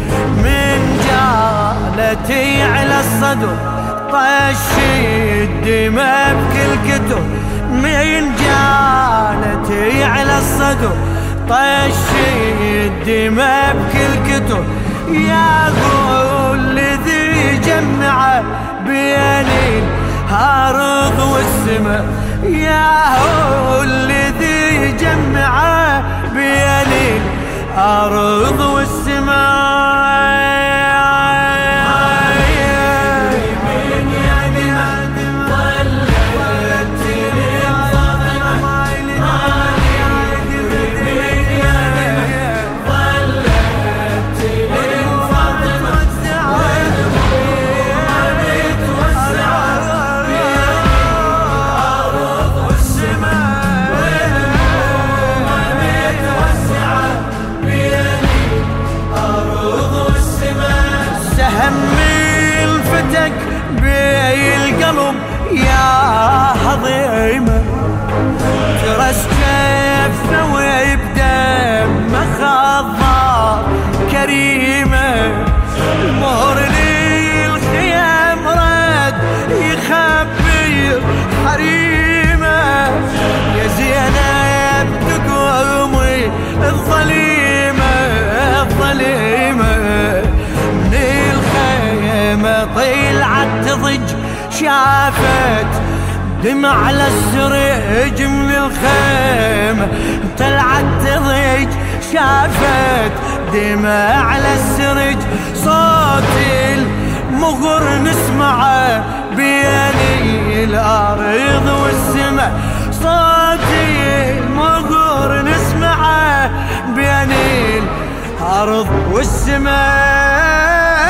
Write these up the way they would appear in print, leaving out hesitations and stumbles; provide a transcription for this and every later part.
من جالتي على الصدر طش الدماء بكل كتر، من جالتي على الصدر طش الدماء بكل كتر. يا هو الذي جمع بين الأرض والسماء، يا هو الذي جمع بين الأرض والسماء. بالقلب يا هضيمة ترس جفة وبدم خضار كريمة، المهر للخيام راد يخبي حريمة. يا زينب تقومي الظليمة الظليمة، من الخيمة طلعت تضج شافت دمع على السرج، من الخيمة طلعت تضج شافت دمع على السرج. صوت المغر نسمعه بين الأرض والسماء، صوت المغر نسمعه بين الأرض والسماء.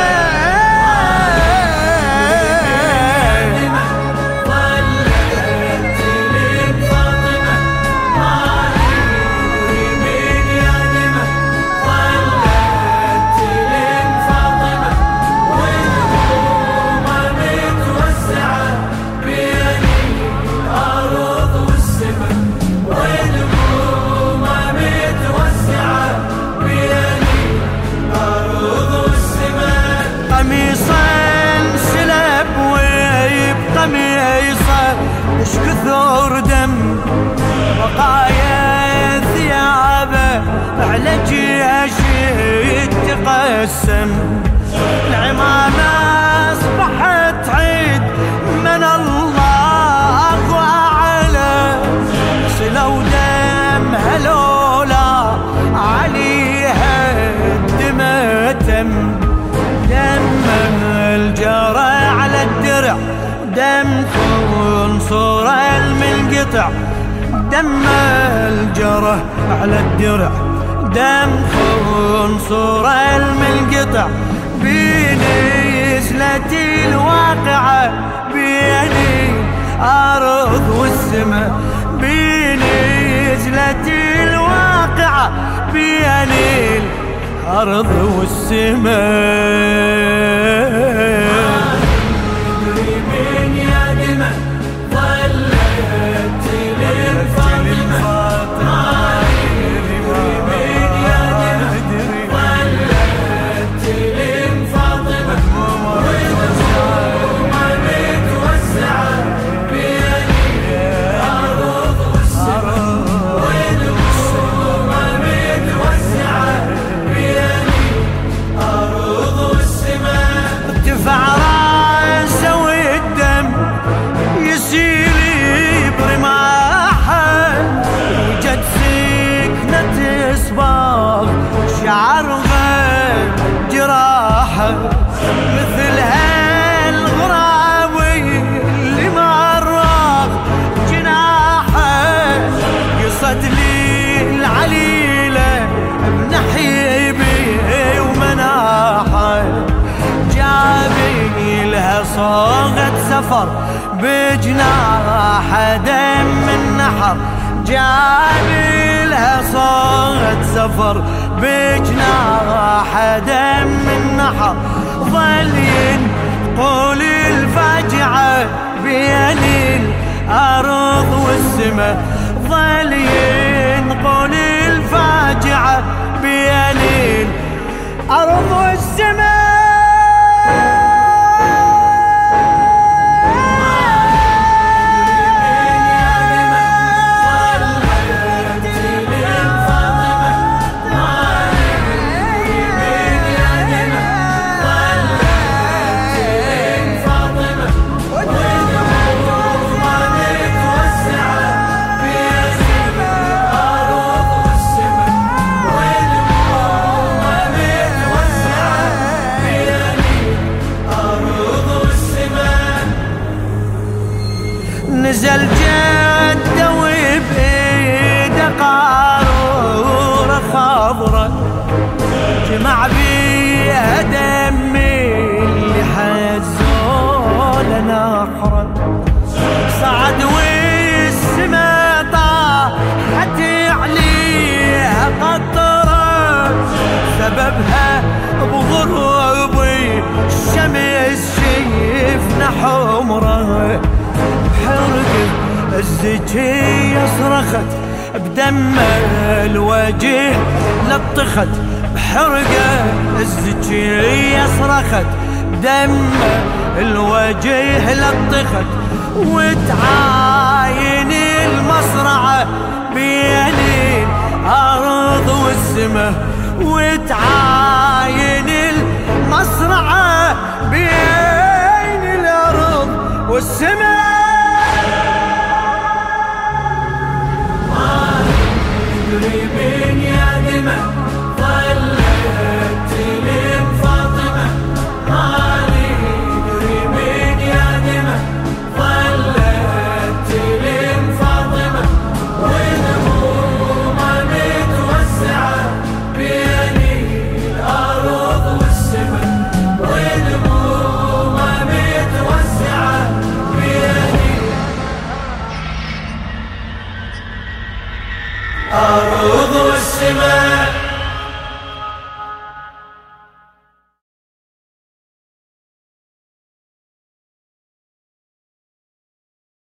ايش كثر دم بقايا ثيابه على جيش تقسم. العمامة اصبحت عيد من الله وعلى سلو دم هلولا عليها الدمتم. دم الجرى على الدرع دم خنصر المنقطع، دم الجرح على الدرع دم خنصر المنقطع. بنزلتي الواقعة بين الأرض والسماء، بنزلتي الواقعة بين الأرض والسماء. مثل هالغراوي اللي مرغ جناحه، قصد لي العليلة بنحيبي ومناحه. جابي لها صوغة سفر بجناحه دم النحر، جابي لها صوغة سفر بجناحه دم النحر. ظل ينقل الفاجعة بين الأرض والسماء، ظل ينقل الفاجعة بين أرض والسماء. نزل جده وبإيده قارورة خضرة، جمع بيها دم اللي حزوله نحره، صعد والسما طاحت عليها قطره، سببها بغروب الشمس شيفنا حمره، حرقه الزكية صرخت بدم الوجه لطخت، بحرقه الزكية صرخت بدم الوجه لطخت، وتعاين المصرعة بين الأرض والسماء، وتعاين